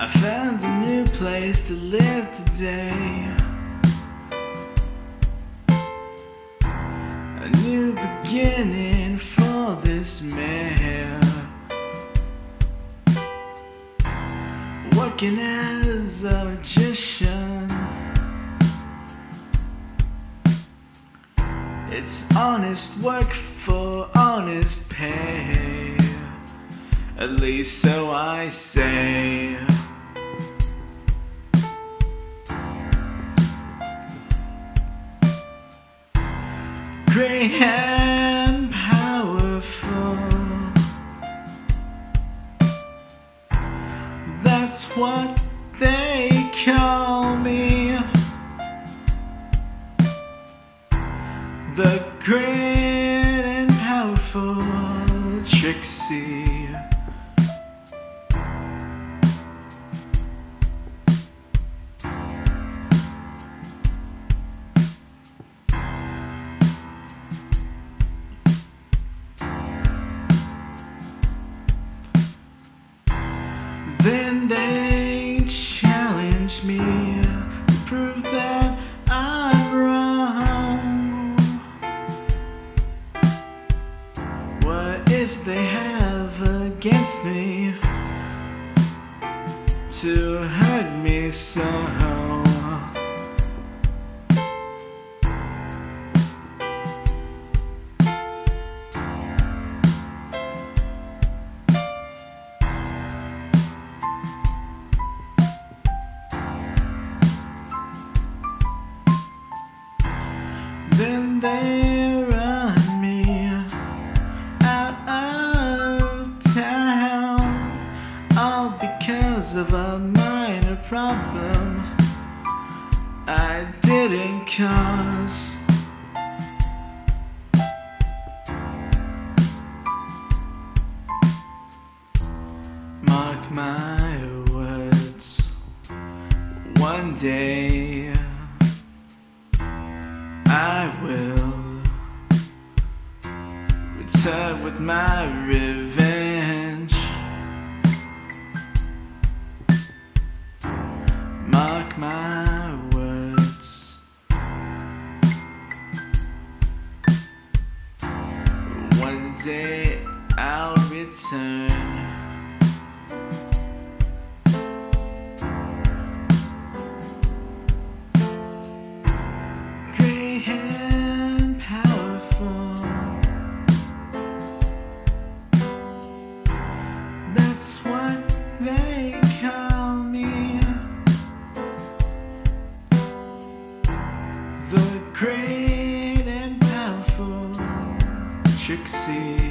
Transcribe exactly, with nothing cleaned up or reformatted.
I found a new place to live today, a new beginning for this man, working as a magician. It's honest work for honest pay, at least so I say. Great and powerful, that's what they call me. The great and powerful Trixie. Then they challenge me to prove that I'm wrong. What is it they have against me to hurt me so? Then they run me out of town, all because of a minor problem I didn't cause. Mark my words, one day I will return with my revenge. Mark my words, one day I'll return. And powerful, that's what they call me. The great and powerful Trixie.